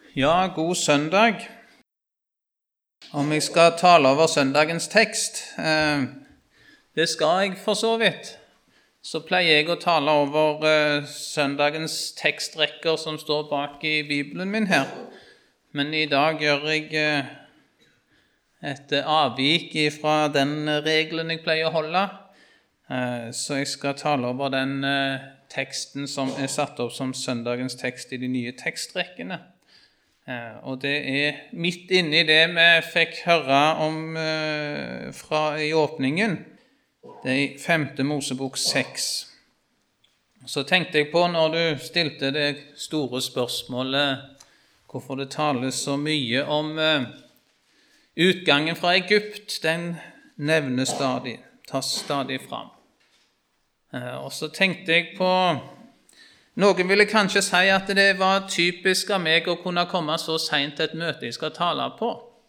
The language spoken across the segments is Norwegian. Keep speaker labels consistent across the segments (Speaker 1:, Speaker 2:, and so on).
Speaker 1: Ja, god søndag. Om jeg skal tale over søndagens tekst, det skal jeg for så vidt. Så pleier jeg å tale over søndagens tekstrekker som står bak i Bibelen min her. Men i dag gjør jeg et avvik fra den regelen jeg pleier å holde. Så jeg skal tale over den teksten som er satt opp som søndagens tekst i de nye tekstrekkene. Og det er midt inne i det vi fikk høre om i åpningen. Det er 5. Mosebok 6. Så tenkte jeg på, når du stilte det store spørsmålet, hvorfor det tales så mye om utgangen fra Egypt, den nevnes stadig, tas stadig fram. Og så tenkte jeg på, noen ville kanskje si at det var typisk av meg å kunne komme så sent til et møte jeg skal tale på.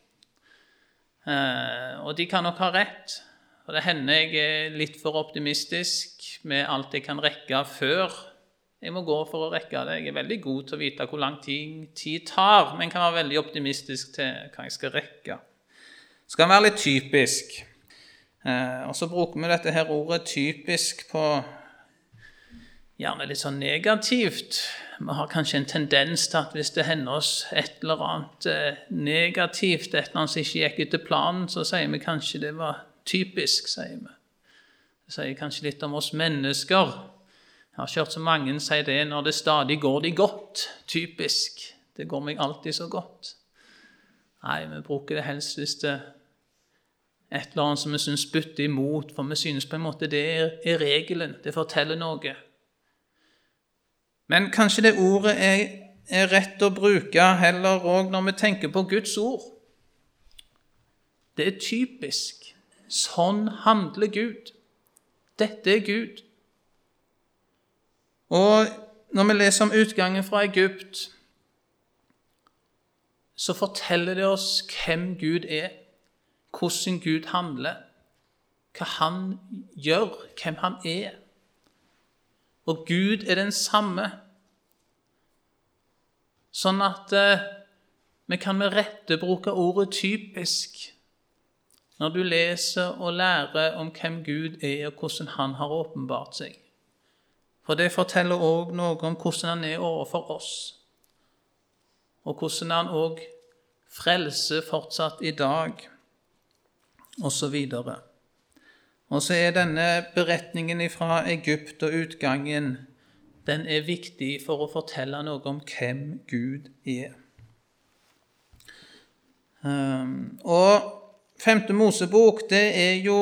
Speaker 1: Og de kan nok ha rett. Og det hender jeg er litt for optimistisk med alt jeg kan rekke før jeg må gå for å rekke det. Jeg er veldig god til å vite hvor lang tid tar, men kan være veldig optimistisk til hva jeg skal rekke. Det skal være litt typisk. Og så bruker vi dette her ordet typisk på gjerne litt sånn negativt. Vi har kanskje en tendens til at hvis det hender oss et eller annet negativt, et eller annet som ikke gikk etter planen, så sier vi kanskje det var typisk, sier vi. Det sier kanskje litt om oss mennesker. Jeg har hørt så mange si det, når det stadig går det godt, typisk. Det går meg alltid så godt. Nei, vi bruker det helst hvis det et eller annet som vi synes bytter imot, for vi synes på en måte det er regelen, det forteller noe. Men kanskje det ordet er rett å bruke heller også når vi tenker på Guds ord. Det er typisk. Sånn handler Gud. Dette er Gud. Og når vi leser om utgangen fra Egypt, så forteller det oss hvem Gud er, hvordan Gud handler, hva han gjør, hvem han er. Og Gud er den samme. Sånn at vi kan med rette bruke ordet typisk når du leser og lærer om hvem Gud er og hvordan han har åpenbart seg. For det forteller også noe om hvordan han er overfor oss, og hvordan han også frelser fortsatt i dag, og så videre. Og så er denne beretningen fra Egypt og utgangen, den er viktig for å fortelle noe om hvem Gud er. Og 5. Mosebok, det er jo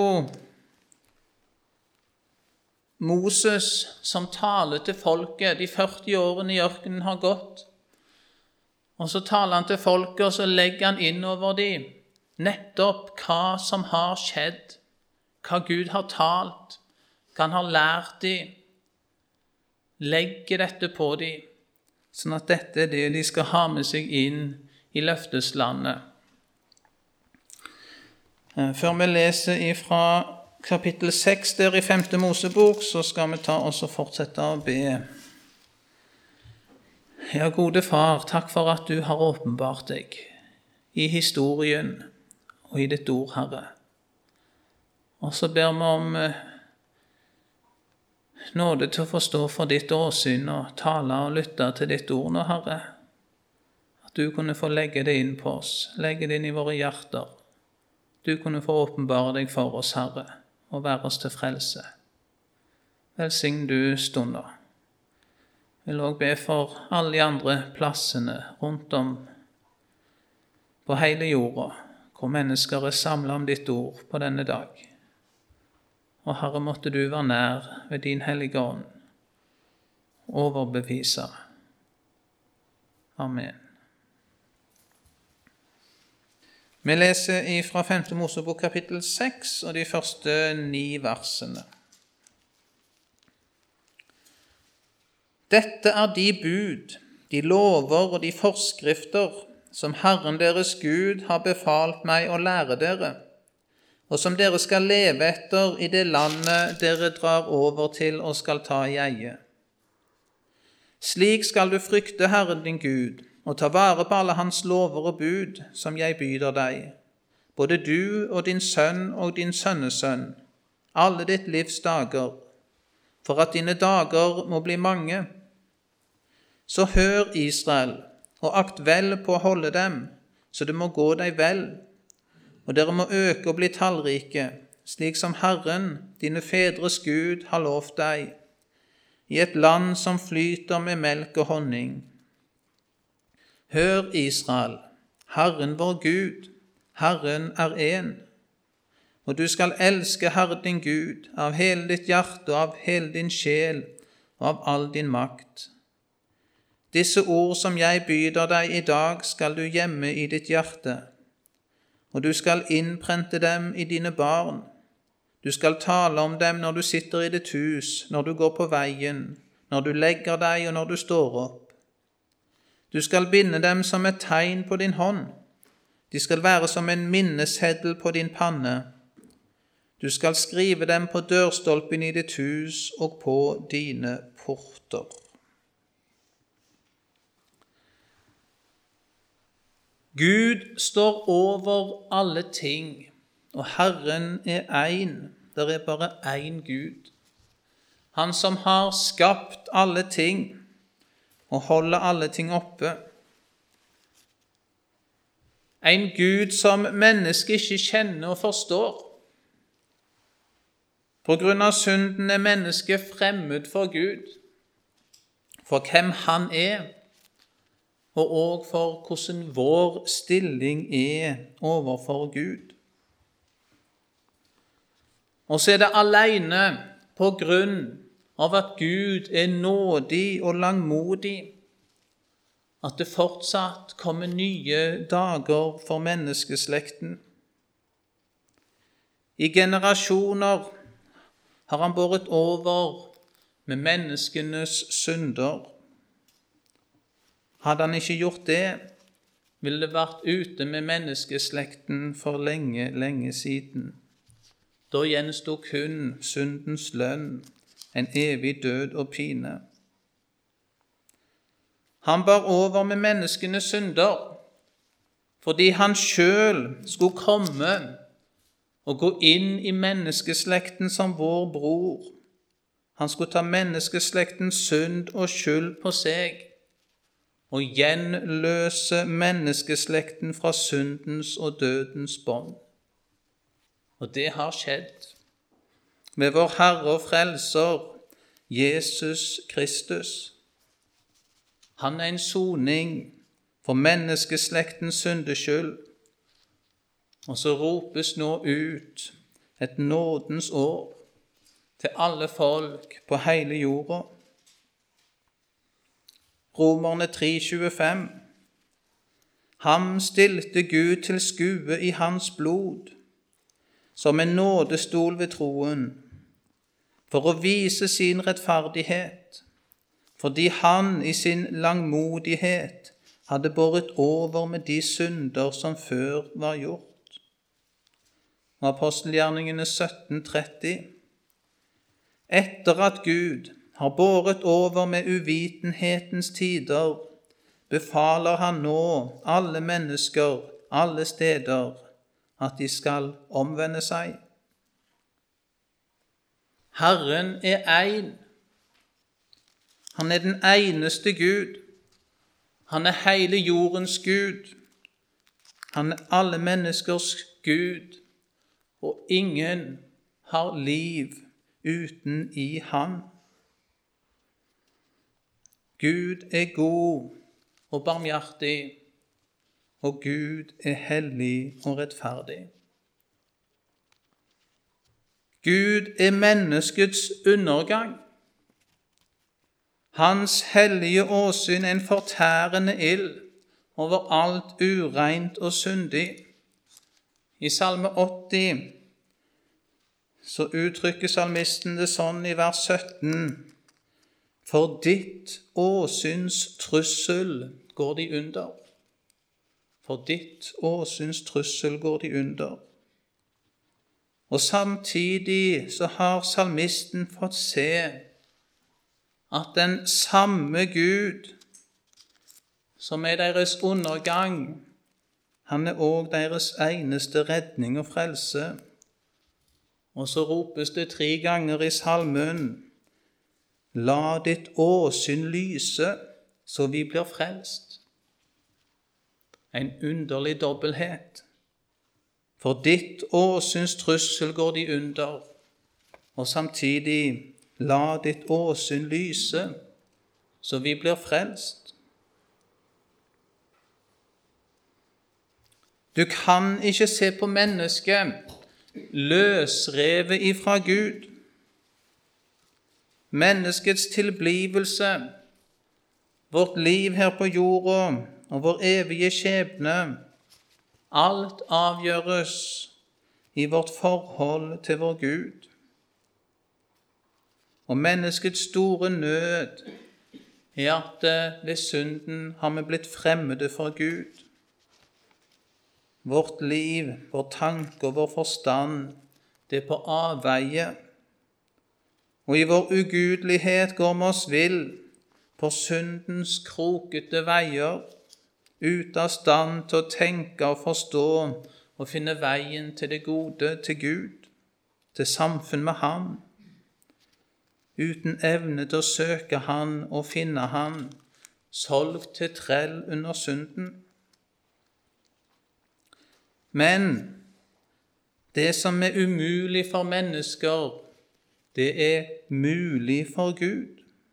Speaker 1: Moses som taler til folket. De 40 årene i ørkenen har gått. Og så taler han til folket, og så legger han inn over dem nettopp hva som har skjedd, hva Gud har talt, hva han har lært dem. Legger dette på dem, sånn at dette er det de skal ha med seg inn i løfteslandet. Før vi leser fra kapittel 6 der i 5. Mosebok, så skal vi ta oss og fortsette å be. Ja, gode far, takk for at du har åpenbart deg i historien og i ditt ord, Herre. Og så ber vi om nåde til å forstå for ditt åsyn og tale og lytte til ditt ord nå, Herre. At du kunne få legge det inn på oss, legge det inn i våre hjerter. Du kunne få åpenbare deg for oss, Herre, og være oss til frelse. Velsign du stunder. Jeg vil også be for alle de andre plassene rundt om på hele jorda, hvor mennesker er samlet om ditt ord på denne dag. Og Herre, måtte du være nær ved din hellige ånd, overbevise. Amen. Vi leser fra 5. Mosebok kapittel 6 og de første 9 versene. Dette er de bud, de lover og de forskrifter som Herren deres Gud har befalt meg å lære dere, og som dere skal leve etter i det landet dere drar over til og skal ta i eie. Slik skal du frykte Herren din Gud, og ta vare på alle hans lover og bud som jeg byder deg, både du og din sønn og din sønnesønn, alle ditt livs dager, for at dine dager må bli mange. Så hør, Israel, og akt vel på å holde dem, så det må gå deg vel, og dere må øke og bli tallrike, slik som Herren, dine fedres Gud, har lovt deg, i et land som flyter med melk og honning. Hør, Israel, Herren vår Gud, Herren er en, og du skal elske Herren din Gud av hele ditt hjerte og av hele din sjel og av all din makt. Disse ord som jeg byder deg i dag skal du gjemme i ditt hjerte, og du skal innprente dem i dine barn. Du skal tale om dem når du sitter i ditt hus, når du går på veien, når du legger deg og når du står opp. Du skal binde dem som et tegn på din hånd. De skal være som en minneseddel på din panne. Du skal skrive dem på dørstolpen i ditt hus og på dine porter. Gud står over alle ting, og Herren er én. Det er bare én Gud. Han som har skapt alle ting og holder alle ting oppe. En Gud som mennesket ikke kjenner og forstår. På grunn av synden er mennesket fremmed for Gud, for hvem han er, og også for hvordan vår stilling er overfor Gud. Og så er det alene på grunn av at Gud er nådig og langmodig, at det fortsatt kommer nye dager for menneskeslekten. I generasjoner har han båret over med menneskenes synder. Hadde han ikke gjort det, ville det vært ute med menneskeslekten for lenge, lenge siden. Da gjenstod kun syndens lønn, en evig død og pine. Han bar over med menneskenes synder, fordi han selv skulle komme og gå inn i menneskeslekten som vår bror. Han skulle ta menneskeslektens synd og skyld på seg, og gjenløse menneskeslekten fra syndens og dødens bånd. Og det har skjedd med vår Herre og Frelser, Jesus Kristus. Han er en soning for menneskeslektens syndeskyld, og så ropes nå ut et nådens år til alle folk på hele jorda. Romerne 3,25. Ham stilte Gud til skue i hans blod, som en nådestol ved troen, for å vise sin rettferdighet, fordi han i sin langmodighet hadde båret over med de synder som før var gjort. Og Apostelgjerningene 17,30. Etter at Gud har båret over med uvitenhetens tider, befaler han nå alle mennesker, alle steder, at de skal omvende seg. Herren er én. Han er den eneste Gud. Han er hele jordens Gud. Han er alle menneskers Gud, og ingen har liv uten i han. Gud er god og barmhjertig, og Gud er hellig og rettferdig. Gud er menneskets undergang. Hans hellige åsyn er en fortærende ild over alt ureint og syndig. I Salme 80 så uttrykker salmisten det sånn i vers 17: For ditt åsyns trussel går de under. For ditt åsyns trussel går de under. Og samtidig så har salmisten fått se at den samme Gud som er deres undergang. Han er også deres eneste redning og frelse. Og så ropes det 3 ganger i salmen: La ditt åsyn lyse, så vi blir frelst. En underlig dobbelthet. For ditt åsyns trussel går de under, og samtidig la ditt åsyn lyse, så vi blir frelst. Du kan ikke se på mennesket løsrevet ifra Gud. Menneskets tilblivelse, vårt liv her på jorda og vår evige skjebne, alt avgjøres i vårt forhold til vår Gud. Og menneskets store nød er at ved synden har vi blitt fremmede for Gud. Vårt liv, vår tanke og vår forstand, det er på avveie. Og i vår ugudelighet går vi oss vill på syndens krokete veier, ute av stand til å tenke og forstå og finne veien til det gode, til Gud, til samfunn med Han, uten evne til å søke Han og finne Han, solgt til trell under synden. Men det som er umulig for mennesker, det er mulig for Gud.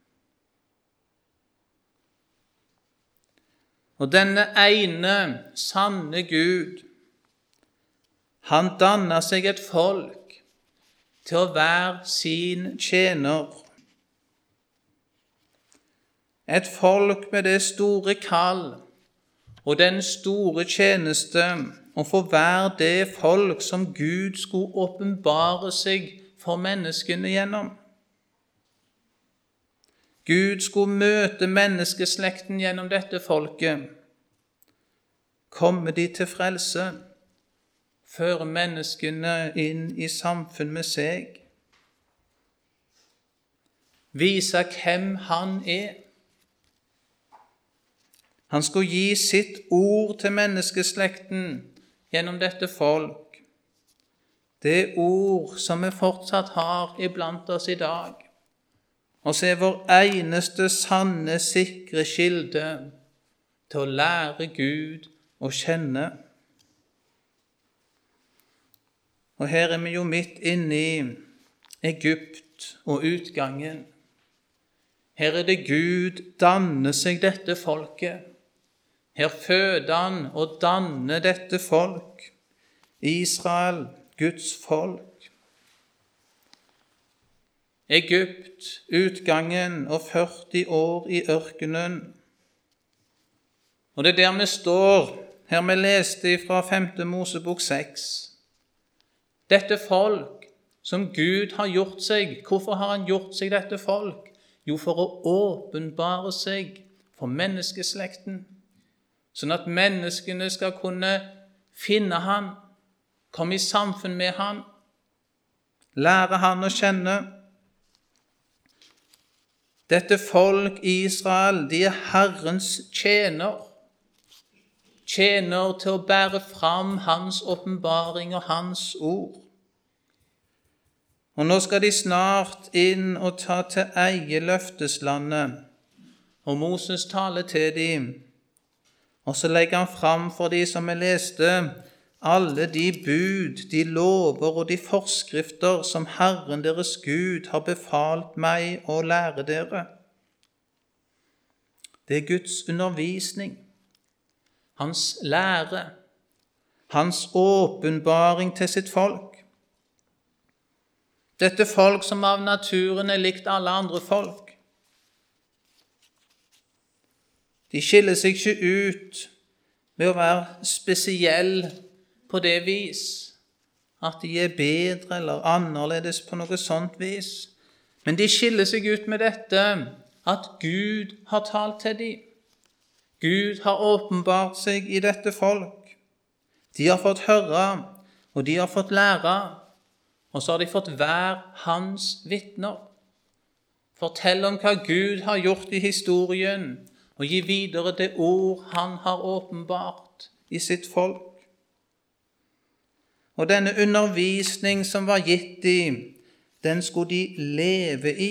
Speaker 1: Og denne ene, sanne Gud, han dannet seg et folk til å være sin tjener. Et folk med det store kall og den store tjeneste å få være det folk som Gud skulle åpenbare seg for menneskene gjennom. Gud skulle møte menneskeslekten gjennom dette folket, komme de til frelse, føre menneskene inn i samfunn med seg, vise hvem han er. Han skulle gi sitt ord til menneskeslekten gjennom dette folk, det ord som vi fortsatt har iblant oss i dag, og så er vår eneste sanne, sikre kilde til å lære Gud å kjenne. Og her er vi jo midt inne i Egypt og utgangen. Her er det Gud danner seg dette folket. Her føder han og danner dette folk, Israel, Guds folk. Egypt, utgangen og 40 år i ørkenen. Og det er der vi står, her vi leste fra 5. Mosebok 6. Dette folk som Gud har gjort seg, hvorfor har han gjort seg dette folk? Jo, for å åpenbare seg for menneskeslekten, sånn at menneskene skal kunne finne han, komme i samfunn med han, lære han å kjenne. Dette folk Israel, de er Herrens tjener til å bære fram hans åpenbaring og hans ord. Og nå skal de snart inn og ta til eie løfteslandet, og Moses taler til dem, og så legger han fram for de som jeg leste, alle de bud, de lover og de forskrifter som Herren deres Gud har befalt meg å lære dere. Det er Guds undervisning, hans lære, hans åpenbaring til sitt folk. Dette folk som av naturen er likt alle andre folk. De skiller seg ikke ut ved å være spesielle på det vis at de er bedre eller annerledes på noe sånt vis. Men de skiller seg ut med dette at Gud har talt til dem. Gud har åpenbart seg i dette folk. De har fått høre, og de har fått lære, og så har de fått være hans vitner. Fortell om hva Gud har gjort i historien, og gi videre det ord han har åpenbart i sitt folk. Og denne undervisning som var gitt dem, den skulle de leve i.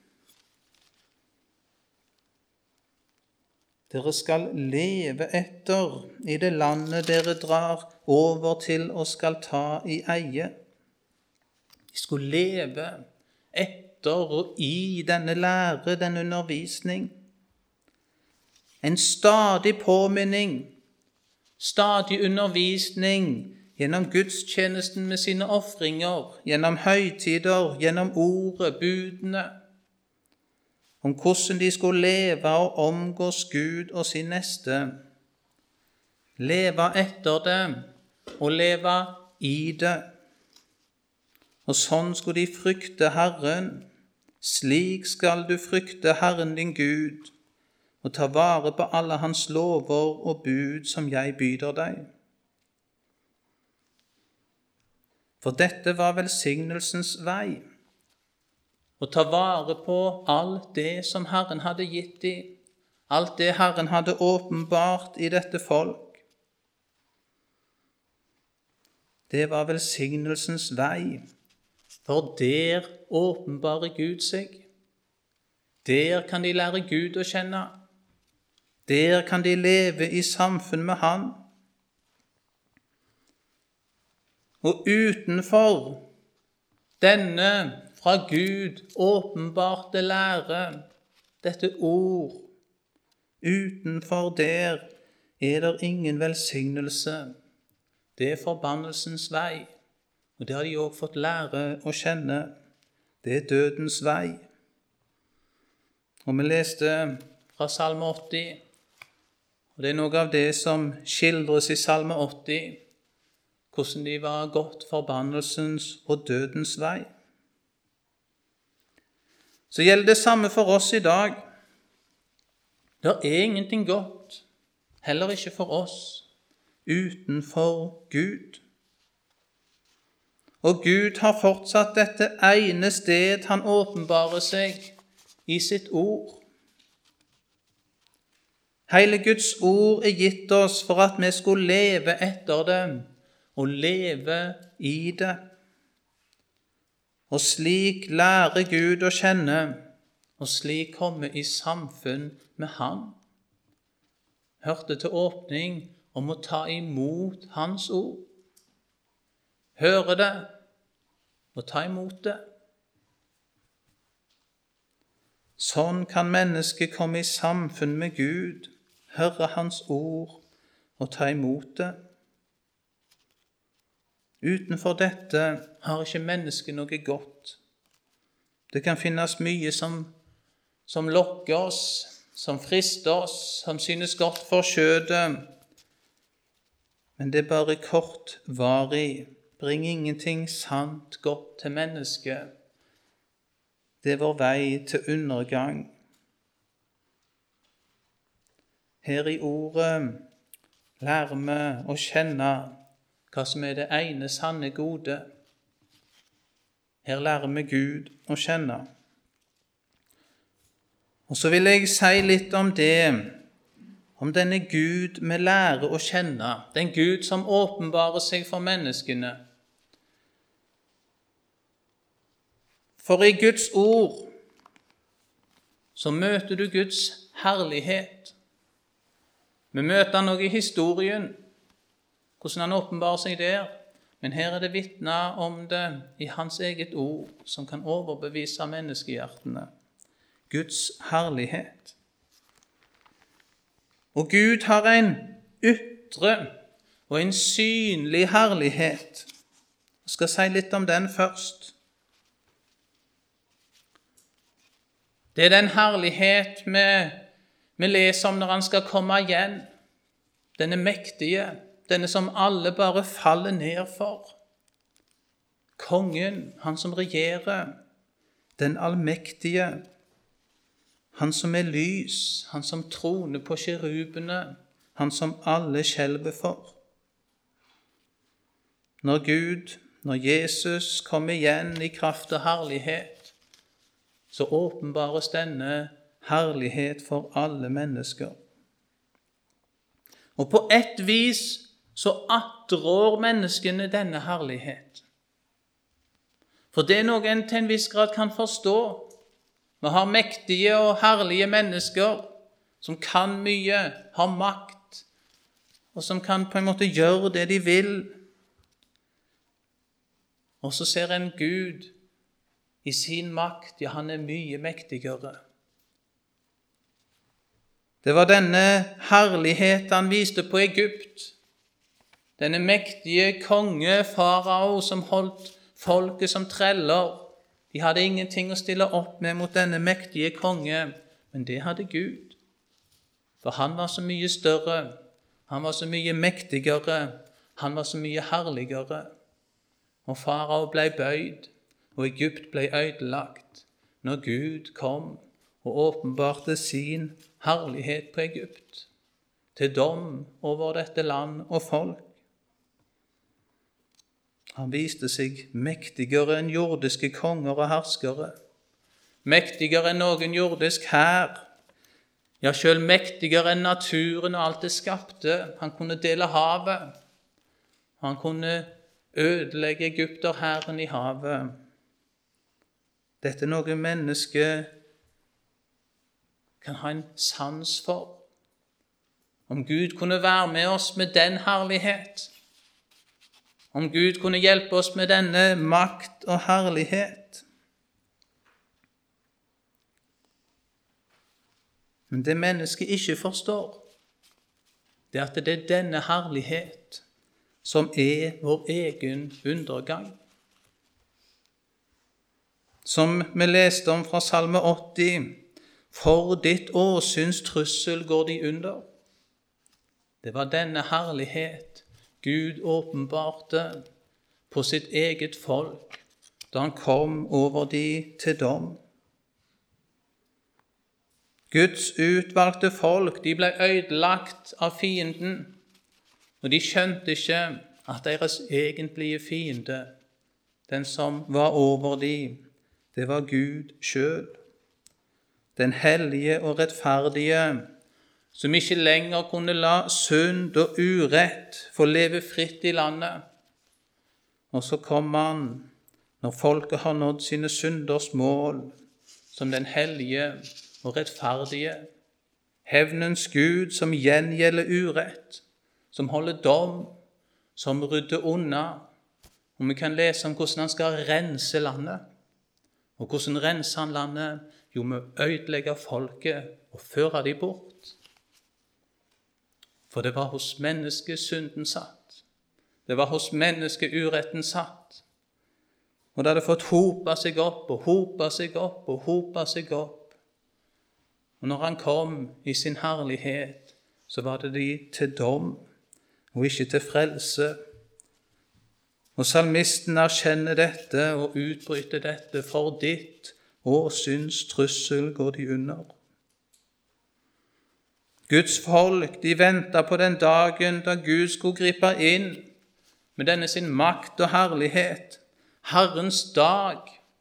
Speaker 1: Dere skal leve etter i det landet dere drar over til og skal ta i eie. De skulle leve etter og i denne lære, denne undervisning. En stadig påminning, stadig undervisning gjennom gudstjenesten med sine ofringer, gjennom høytider, gjennom ordet, budene, om hvordan de skulle leve og omgås Gud og sin neste. Leve etter det og leve i det. Og sånn skulle de frykte Herren. Slik skal du frykte Herren din Gud, og ta vare på alle hans lover og bud som jeg byder deg. For dette var velsignelsens vei, å ta vare på alt det som Herren hadde gitt dem, alt det Herren hadde åpenbart i dette folk. Det var velsignelsens vei, for der åpenbarer Gud seg. Der kan de lære Gud å kjenne. Der kan de leve i samfunn med Han. Og utenfor denne fra Gud åpenbarte lære, dette ord, utenfor der det ingen velsignelse. Det forbannelsens vei, og det har de også fått lære å kjenne. Det dødens vei. Og vi leste fra Salme 80, og det noe av det som skildres i Salme 80, hvordan de var gått forbannelsens og dødens vei. Så gjelder det samme for oss i dag. Det er ingenting godt, heller ikke for oss, utenfor Gud. Og Gud har fortsatt dette ene sted han åpenbarer seg i sitt ord. Hele Guds ord gitt oss for at vi skulle leve etter det, og leve i det. Og slik lære Gud å kjenne, og slik komme i samfunn med Han. Hørte til åpning om å ta imot Hans ord. Høre det, og ta imot det. Sånn kan mennesket komme i samfunn med Gud, høre Hans ord og ta imot det. Utenfor dette har ikke mennesket noe godt. Det kan finnes mye som lokker oss, som frister oss, som synes godt for kjødet. Men det er bare kortvarig, bringer ingenting sant godt til mennesket. Det er vår vei til undergang. Her i ordet lærer vi å kjenne hva som er det ene sanne gode. Her lærer vi Gud å kjenne. Og så vil jeg si litt om det, om denne Gud vi lærer å kjenne, den Gud som åpenbarer seg for menneskene. For i Guds ord så møter du Guds herlighet. Vi møter noe i historien, hvordan han åpenbarer seg der, men her er det vitnet om det i hans eget ord, som kan overbevise menneskehjertene. Guds herlighet. Og Gud har en ytre og en synlig herlighet. Jeg skal si litt om den først. Det er den herlighet vi leser om når han skal komme igjen. Denne mektige, denne som alle bare faller ned for. Kongen, han som regjerer, den allmektige, han som er lys, han som troner på kjerubene, han som alle skjelver for. Når Jesus kommer igjen i kraft og herlighet, så åpenbares denne herlighet for alle mennesker. Og på et vis så attrår menneskene denne herlighet. For det er noe en til en viss grad kan forstå. Vi har mektige og herlige mennesker som kan mye, har makt, og som kan på en måte gjøre det de vil. Og så ser en Gud i sin makt, ja, han er mye mektigere. Det var denne herlighet han viste på Egypt. Denne mektige konge, farao, som holdt folket som treller. De hadde ingenting å stille opp med mot denne mektige konge, men det hadde Gud. For han var så mye større, han var så mye mektigere, han var så mye herligere. Og farao ble bøyd, og Egypt ble ødelagt, når Gud kom og åpenbarte sin herlighet på Egypt, til dom over dette land og folk. Han viste seg mektigere enn jordiske konger og herskere, mektigere enn noen jordisk hær, ja, selv mektigere enn naturen og alt det skapte. Han kunne dele havet, han kunne ødelegge egypterherren i havet. Dette er noe mennesket kan ha en sans for. Om Gud kunne være med oss med den herlighet, om Gud kunne hjelpe oss med denne makt og herlighet. Men det mennesket ikke forstår, det er at det er denne herlighet som er vår egen undergang. Som vi leste om fra Salme 80, for ditt åsyns trussel går de under. Det var denne herlighet Gud åpenbarte på sitt eget folk da han kom over de til dom. Guds utvalgte folk, de ble ødelagt av fienden, og de skjønte ikke at deres egentlige fiende, den som var over de, det var Gud selv. Den hellige og rettferdige, som ikke lenger kunne la synd og urett få leve fritt i landet. Og så kom han, når folket har nådd sine synders mål, som den hellige og rettferdige, hevnens Gud som gjengjelder urett, som holder dom, som rydder unna. Og vi kan lese om hvordan han skal rense landet. Og hvordan renser han landet? Jo, med å ødelegge folket og føre dem bort. For det var hos mennesket synden satt. Det var hos mennesket uretten satt. Og det hadde fått hopa seg opp og hopa seg opp og hopa seg opp. Og når han kom i sin herlighet, så var det de til dom og ikke til frelse. Og salmisten erkjenner dette og utbryter dette, for ditt åsyns trussel går de under. Guds folk, de ventet på den dagen da Gud skulle gripe inn med denne sin makt og herlighet. Herrens dag,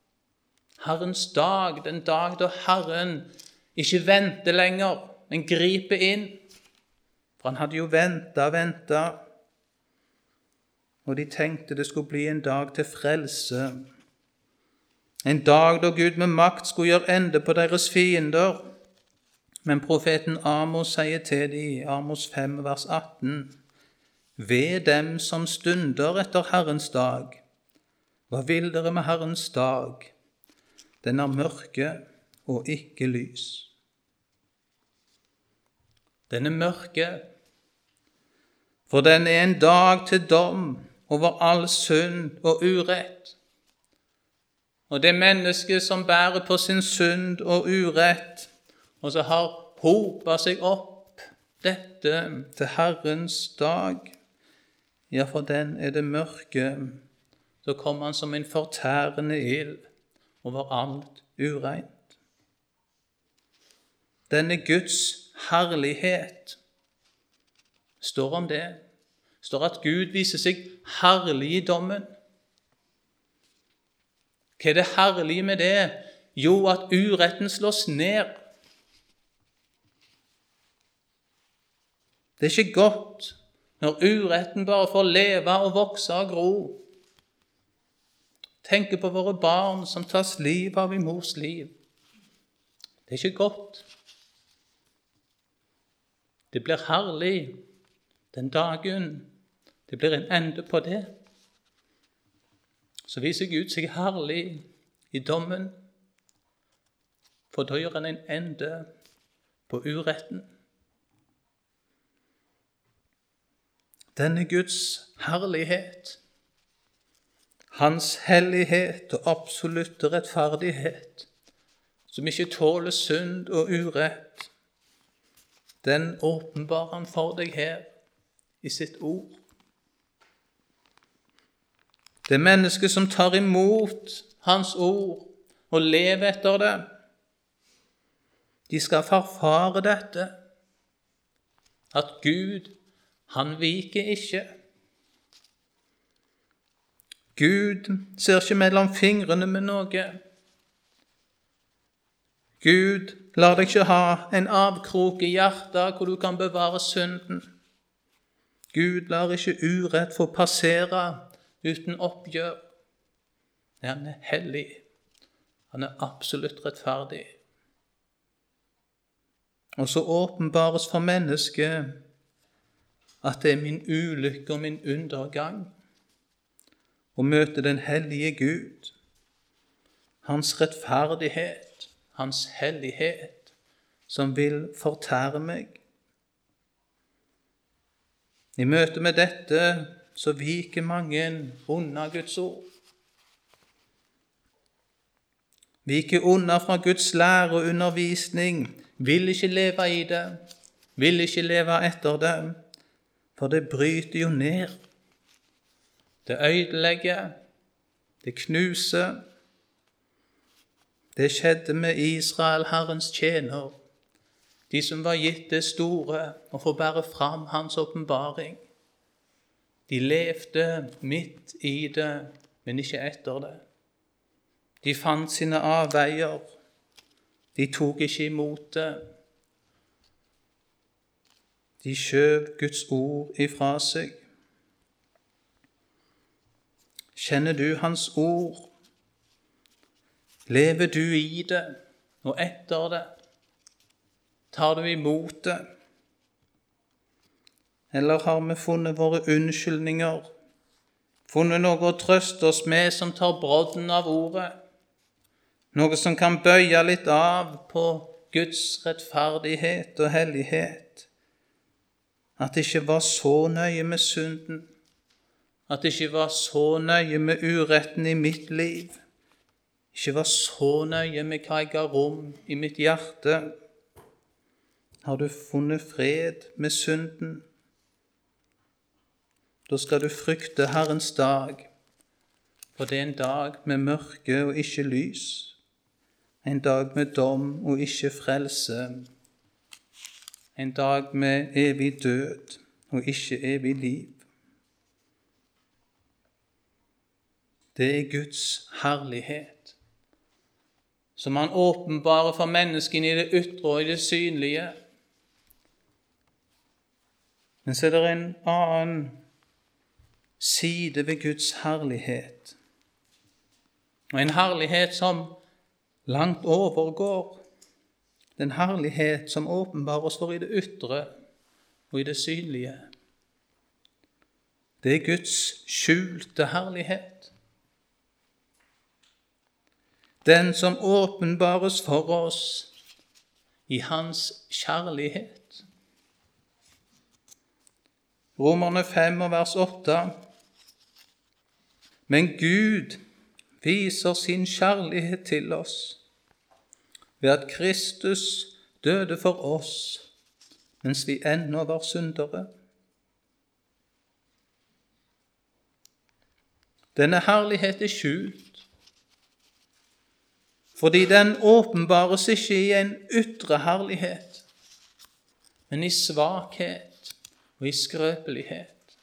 Speaker 1: den dag da Herren ikke venter lenger, men griper inn. For han hadde jo ventet, og de tenkte det skulle bli en dag til frelse. En dag da Gud med makt skulle gjøre ende på deres fiender. Men profeten Amos sier til dem, Amos 5, vers 18, ved dem som stunder etter Herrens dag. Hva vil dere med Herrens dag? Den er mørke og ikke lys. Den er mørke, for den er en dag til dom over all synd og urett. Og det mennesket som bærer på sin synd og urett, og så har hopet seg opp dette til Herrens dag, ja, for den er det mørke, så kommer han som en fortærende ild over alt ureint. Denne Guds herlighet, står om det, står at Gud viser seg herlig i dommen. Hva er det herlige med det? Jo, at uretten slås ned. Det er ikke godt når uretten bare får leve og vokse og gro. Tenke på våre barn som tas liv av i mors liv. Det er ikke godt. Det blir herlig den dagen det blir en ende på det. Så viser Gud seg herlig i dommen, for da gjør han en ende på uretten. Denne Guds herlighet, hans hellighet og absolutte rettferdighet, som ikke tåler synd og urett, den åpenbarer han for deg her i sitt ord. Det menneske som tar imot hans ord og lever etter det, de skal erfare dette, at Gud, han viker ikke. Gud ser ikke mellom fingrene med noe. Gud lar deg ikke ha en avkrok i hjertet hvor du kan bevare synden. Gud lar ikke urett få passere uten oppgjør. Han er hellig. Han er absolutt rettferdig. Og så åpenbares for mennesket at det er min ulykke og min undergang å møte den hellige Gud, hans rettferdighet, hans hellighet, som vil fortære meg. I møte med dette så viker mange unna Guds ord. Viker unna fra Guds lære og undervisning, vil ikke leve i det, vil ikke leve etter det, for det bryter jo ned. Det ødelegger, det knuser. Det skjedde med Israel, Herrens tjener, de som var gitt det store og få bære fram hans åpenbaring. De levde midt i det, men ikke etter det. De fant sine avveier. De tok ikke imot det. De skjøv Guds ord ifra seg. Kjenner du hans ord? Lever du i det og etter det? Tar du imot det? Eller har vi funnet våre unnskyldninger? Funnet noe å trøste oss med som tar brodden av ordet? Noe som kan bøye litt av på Guds rettferdighet og hellighet? At det ikke var så nøye med synden, at det ikke var så nøye med uretten i mitt liv, ikke var så nøye med hva jeg har rom i mitt hjerte. Har du funnet fred med synden? Da skal du frykte Herrens dag, for det er en dag med mørke og ikke lys, en dag med dom og ikke frelse, en dag med evig død og ikke evig liv. Det er Guds herlighet, som han åpenbarer for menneskene i det ytre og i det synlige. Men så er det en annen side ved Guds herlighet, og en herlighet som langt overgår den herlighet som åpenbares for i det ytre og i det synlige. Det er Guds skjulte herlighet. Den som åpenbares for oss i hans kjærlighet. Romerne 5 og vers 8. Men Gud viser sin kjærlighet til oss ved at Kristus døde for oss mens vi ennå var syndere. Denne herlighet er skjult, fordi den åpenbares ikke i en ytre herlighet, men i svakhet og i skrøpelighet.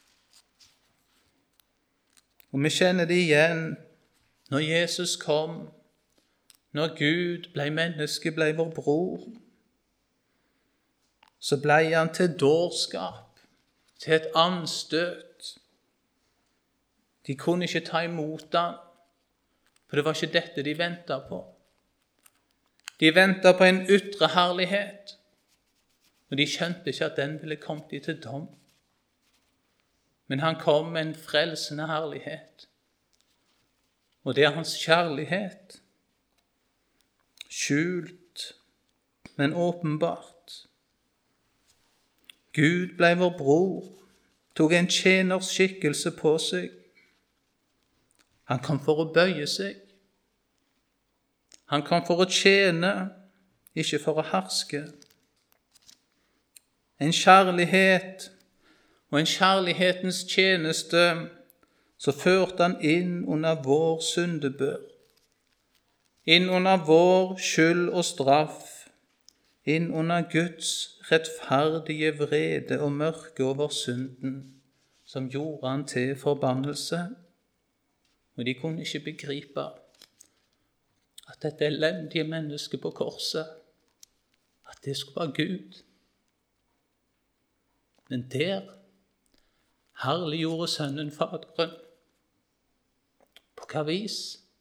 Speaker 1: Og vi kjenner det igjen når Jesus kom, når Gud ble menneske, ble vår bror. så ble han til dårskap, til et anstøt. De kunne ikke ta imot han, for det var ikke dette de ventet på. De ventet på en ytre herlighet, og de skjønte ikke at den ville komme de til dom. Men han kom med en frelsende herlighet, og det er hans kjærlighet, skjult, men åpenbart. Gud ble vår bror, tok en tjeners skikkelse på seg. Han kom for å bøye seg. Han kom for å tjene, ikke for å herske. En kjærlighet og en kjærlighetens tjeneste, så førte han inn under vår syndebør, inn under vår skyld og straff, inn under Guds rettferdige vrede og mørke over synden, som gjorde han til forbannelse. Og de kunne ikke begripe at dette elendige mennesket på korset, at det skulle være Gud. Men der herliggjorde Sønnen Faderen. På hva vis?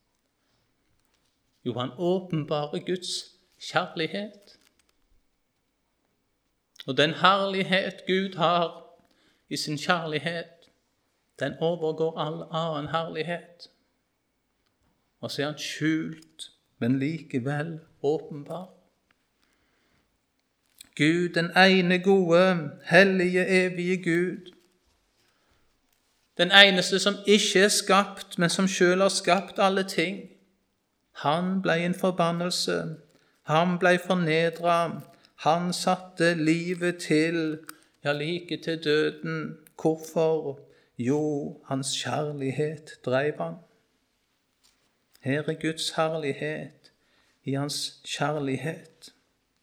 Speaker 1: Jo, han åpenbarer Guds kjærlighet. Og den herlighet Gud har i sin kjærlighet, den overgår all annen herlighet. Og så er han skjult, men likevel åpenbar. Gud, den ene gode, hellige, evige Gud. Den eneste som ikke er skapt, men som selv har skapt alle ting. Han ble en forbannelse. Han ble fornedret. Han satte livet til, ja, like til døden. Hvorfor? Jo, hans kjærlighet drev han. Her er Guds herlighet i hans kjærlighet.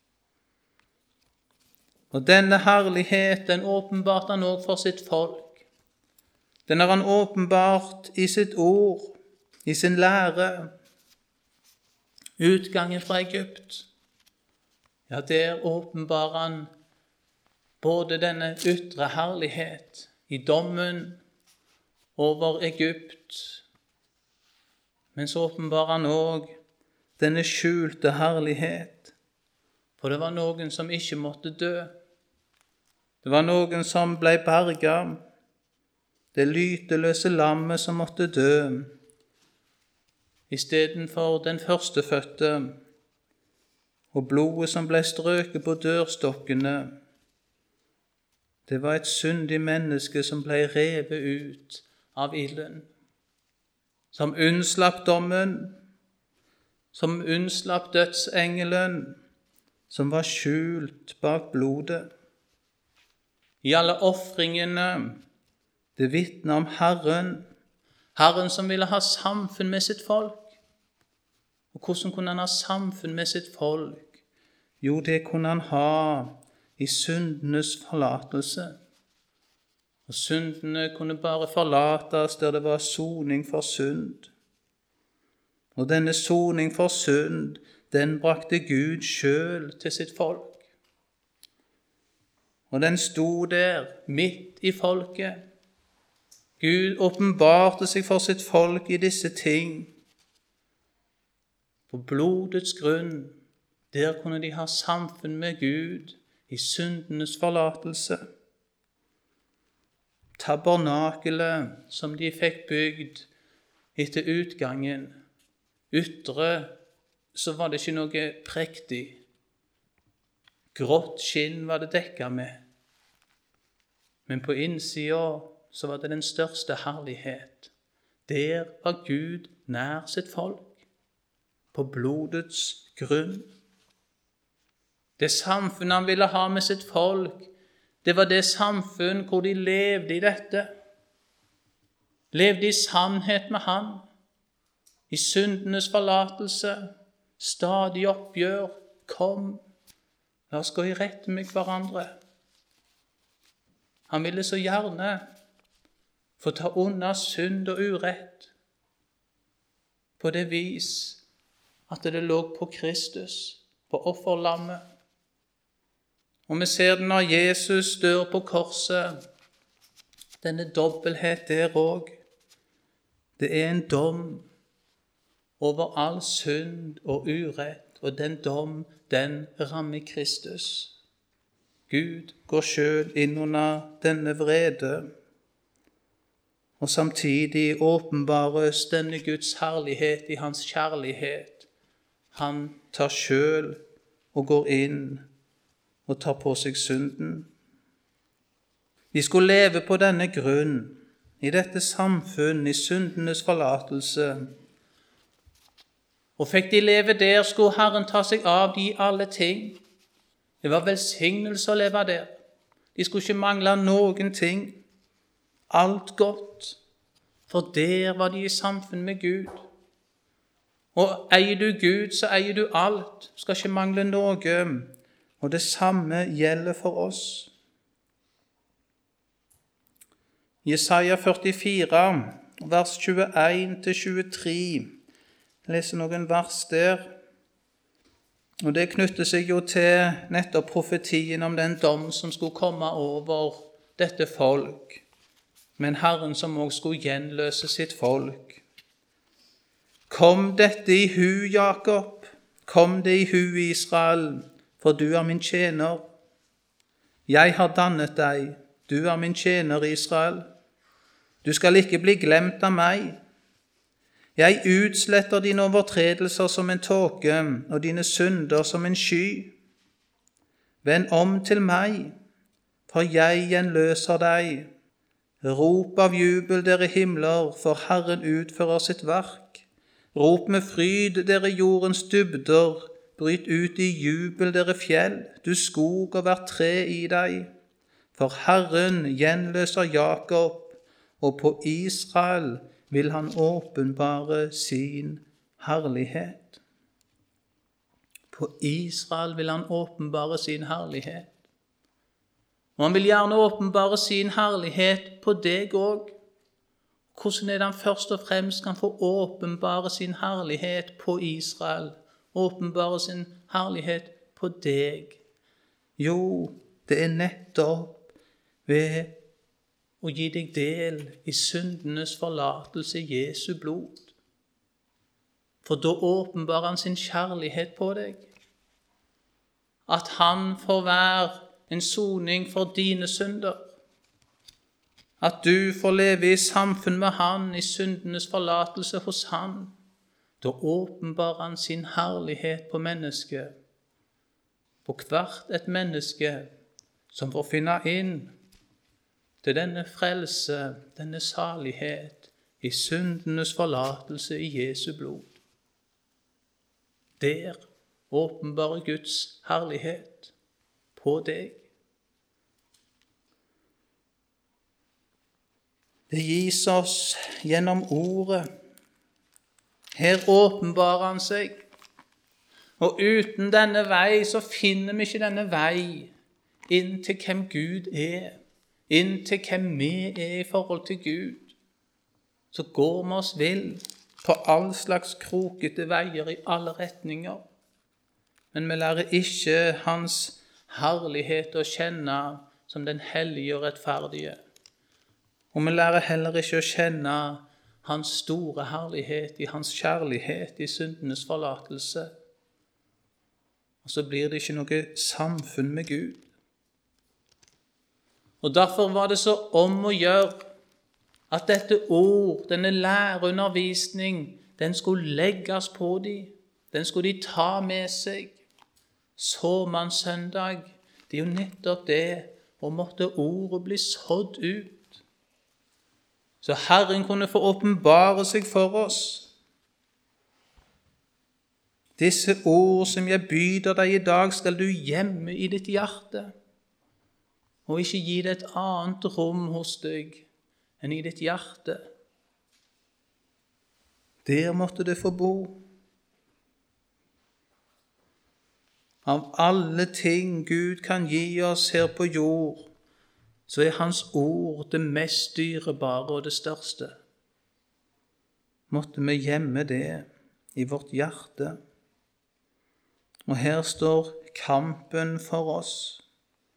Speaker 1: Og denne herlighet, den åpenbart han også for sitt folk. Den har han åpenbart i sitt ord, i sin lære. Utgangen fra Egypt, ja, der åpenbarer han både denne ytre herlighet i dommen over Egypt, men så åpenbarer han også denne skjulte herlighet. For det var noen som ikke måtte dø. Det var noen som ble berget. Det lyteløse lammet som måtte dø, i stedet for den førstefødte, og blodet som ble strøket på dørstokkene. Det var et syndig menneske som ble revet ut av ilden, som unnslapp dommen, som unnslapp dødsengelen, som var skjult bak blodet. I alle offringene, det vitner om Herren, Herren som ville ha samfunn med sitt folk. Og hvordan kunne han ha samfunn med sitt folk? Jo, det kunne han ha i syndenes forlatelse. Og syndene kunne bare forlates der det var soning for synd. Og denne soning for synd, den brakte Gud selv til sitt folk. Og den sto der midt i folket. Gud åpenbarte seg for sitt folk i disse ting. På blodets grunn, der kunne de ha samfunn med Gud i syndenes forlatelse. Tabernakelet som de fikk bygd etter utgangen, ytre, så var det ikke noe prektig. Grått skinn var det dekket med. Men på innsida så var det den største herlighet. Der var Gud nær sitt folk, på blodets grunn. Det samfunn han ville ha med sitt folk, det var det samfunn hvor de levde i dette. Levde i sannhet med han, i syndenes forlatelse, stadig oppgjør. Kom, la oss gå i rette med hverandre. Han ville så gjerne få ta unna synd og urett på det vis at det lå på Kristus, på offerlammet. Og vi ser det når Jesus dør på korset. Denne dobbelthet der også. Det er en dom over all synd og urett, og den dom, den rammer Kristus. Gud går selv inn under denne vrede, og samtidig åpenbares denne Guds herlighet i hans kjærlighet. Han tar selv og går inn og tar på seg synden. De skulle leve på denne grunn, i dette samfunn, i syndenes forlatelse. Og fikk de leve der, skulle Herren ta seg av de alle ting. Det var velsignelse å leve der. De skulle ikke mangle noen ting. Alt godt. For der var de i samfunn med Gud. Og eier du Gud, så eier du alt. Du skal ikke mangle noe. Og det samme gjelder for oss. Jesaja 44, vers 21-23. Jeg leser noen vers der. Og det knytter seg jo til nettopp profetien om den dom som skulle komme over dette folk. Men Herren som også skulle gjenløse sitt folk. Kom dette i hu, Jakob. Kom det i hu, Israel, for du er min tjener. Jeg har dannet deg. Du er min tjener, Israel. Du skal ikke bli glemt av meg. Jeg utsletter dine overtredelser som en tåke, og dine synder som en sky. Vend om til meg, for jeg gjenløser deg. Rop av jubel, dere himler, for Herren utfører sitt verk. Rop med fryd, dere jordens dybder, bryt ut i jubel, dere fjell, du skog og hvert tre i deg. For Herren gjenløser Jakob, og på Israel vil han åpenbare sin herlighet. På Israel vil han åpenbare sin herlighet. Og han vil gjerne åpenbare sin herlighet på deg også. Hvordan er det han først og fremst kan få åpenbare sin herlighet på Israel? Åpenbare sin herlighet på deg? Jo, det er nettopp ved å gi deg del i syndenes forlatelse i Jesu blod. For da åpenbarer han sin kjærlighet på deg. At han får være en soning for dine synder. At du får leve i samfunn med han, i syndenes forlatelse hos han. Da åpenbarer han sin herlighet på mennesket. På hvert et menneske som får finne inn til denne frelse, denne salighet, i syndenes forlatelse i Jesu blod. Der åpenbarer Guds herlighet på deg. Det gis oss gjennom ordet. Her åpenbarer han seg. Og uten denne vei så finner vi ikke denne vei inn til hvem Gud er. Inn til hvem vi er i forhold til Gud. Så går vi oss vill på all slags krokete veier i alle retninger. Men vi lærer ikke hans herlighet å kjenne som den hellige og rettferdige. Og vi lærer heller ikke å kjenne hans store herlighet i hans kjærlighet i syndenes forlatelse. Og så blir det ikke noe samfunn med Gud. Og derfor var det så om å gjøre at dette ord, denne læreundervisning, den skulle legges på dem. Den skulle de ta med seg. Såmannssøndag, det er jo nettopp det, og måtte ordet bli sådd ut. Så Herren kunne få åpenbare seg for oss. Disse ord som jeg byder deg i dag, skal du gjemme i ditt hjerte, og ikke gi det et annet rom hos deg enn i ditt hjerte. Der måtte det få bo. Av alle ting Gud kan gi oss her på jord, så er hans ord det mest dyrebare og det største. Måtte vi gjemme det i vårt hjerte. Og her står kampen for oss.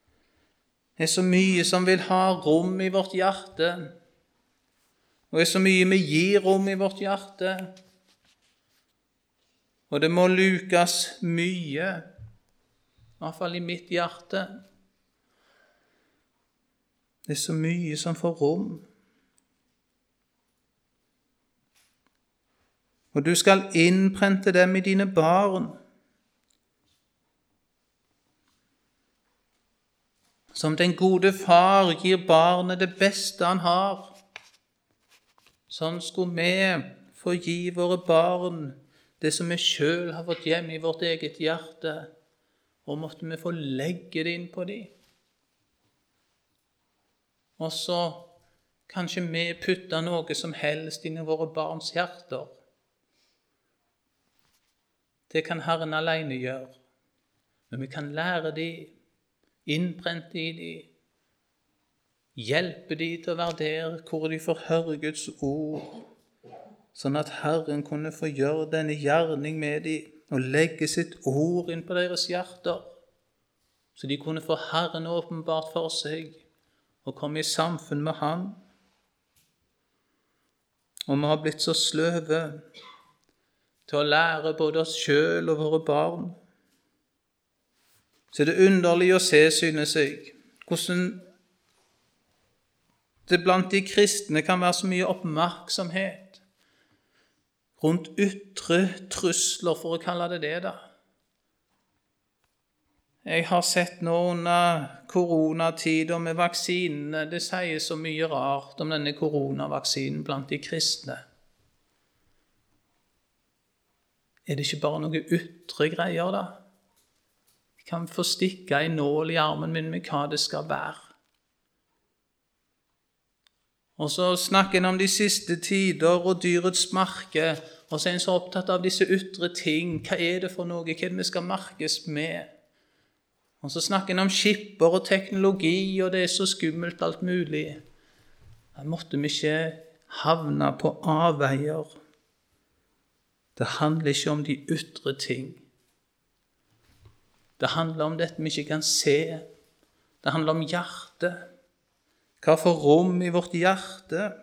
Speaker 1: Det er så mye som vil ha rom i vårt hjerte, og det er så mye vi gir rom i vårt hjerte. Og det må lukes mye, i hvert fall i mitt hjerte. Det er så mye som får rom. Og du skal innprente dem i dine barn. Som den gode far gir barnet det beste han har, sånn skulle vi få gi våre barn det som vi selv har fått hjemme i vårt eget hjerte, og måtte vi få legge det inn på dem. Og så kanskje vi putte noe som helst inn i våre barns hjerter. Det kan Herren alene gjøre, men vi kan lære dem, innprente i dem, hjelpe dem til å være der hvor de får høre Guds ord, sånn at Herren kunne få gjøre denne gjerning med dem og legge sitt ord inn på deres hjerter, så de kunne få Herren åpenbart for seg og komme i samfunn med Han. Og vi har blitt så sløve til å lære både oss selv og våre barn. Så er det underlig å se, synes jeg, hvordan det blant de kristne kan være så mye oppmerksomhet rundt ytre trusler, for å kalle det det da. Jeg har sett nå under koronatider med vaksinene, det sier så mye rart om denne koronavaksinen blant de kristne. Er det ikke bare noe ytre greier da? Jeg kan få stikke en nål i armen min med hva det skal være. Og så snakker en om de siste tider og dyrets merke, og så er en så opptatt av disse ytre ting. Hva er det for noe? Hva er det vi skal merkes med? Og så snakker en om skipper og teknologi, og det er så skummelt alt mulig. Da måtte vi ikke havne på avveier. Det handler ikke om de ytre ting. Det handler om dette vi ikke kan se. Det handler om hjertet. Hva får rom i vårt hjerte?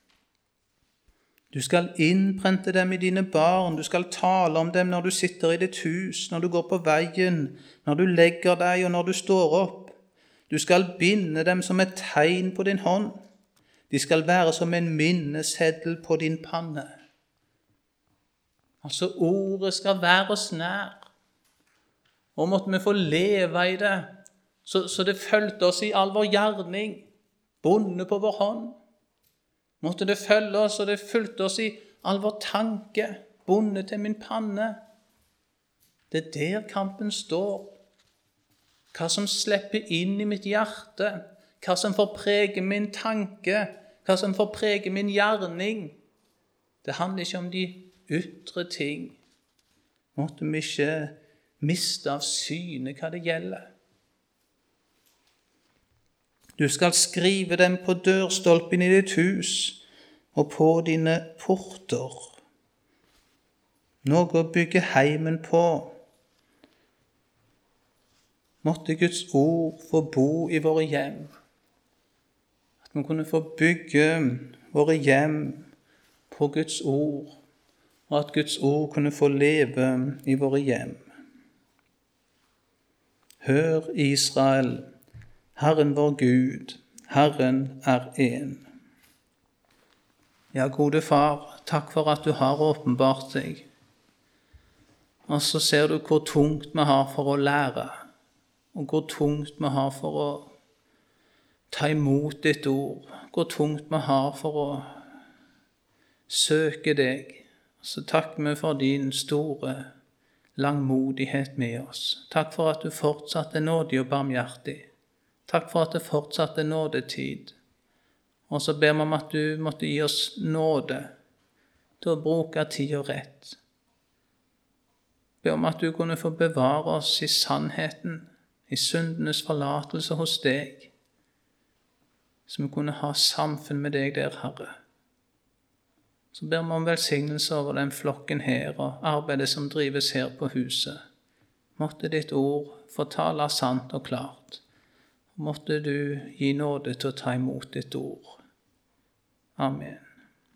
Speaker 1: Du skal innprente dem i dine barn. Du skal tale om dem når du sitter i ditt hus, når du går på veien, når du legger deg og når du står opp. Du skal binde dem som et tegn på din hånd. De skal være som en minneseddel på din panne. Altså, ordet skal være oss nær. Og måtte vi få leve i det, så det følte oss i all vår gjerning, bundet på vår hånd. Måtte det følge oss, og det fulgte oss i all vår tanke, bundet til min panne. Det er der kampen står. Hva som slipper inn i mitt hjerte, hva som får prege min tanke, hva som får prege min gjerning. Det handler ikke om de ytre ting. Måtte vi ikke miste av syne hva det gjelder. Du skal skrive dem på dørstolpen i ditt hus og på dine porter. Noe å bygge heimen på. Måtte Guds ord få bo i våre hjem. At vi kunne få bygge våre hjem på Guds ord, og at Guds ord kunne få leve i våre hjem. Hør, Israel, Herren vår Gud, Herren er en. Ja, gode far, takk for at du har åpenbart deg. Og så ser du hvor tungt vi har for å lære, og hvor tungt vi har for å ta imot ditt ord, hvor tungt vi har for å søke deg. Så takk vi for din store langmodighet med oss. Takk for at du fortsatt er nådig og barmhjertig. Takk for at det fortsatt er nådetid. Og så ber vi om at du måtte gi oss nåde til å bruke tid og rett. Ber om at du kunne få bevare oss i sannheten, i syndenes forlatelse hos deg, så vi kunne ha samfunn med deg der, Herre. Så ber vi om velsignelse over den flokken her og arbeidet som drives her på huset. Måtte ditt ord få tale sant og klart, Måtte du gi nåde til å ta imot ditt ord. Amen.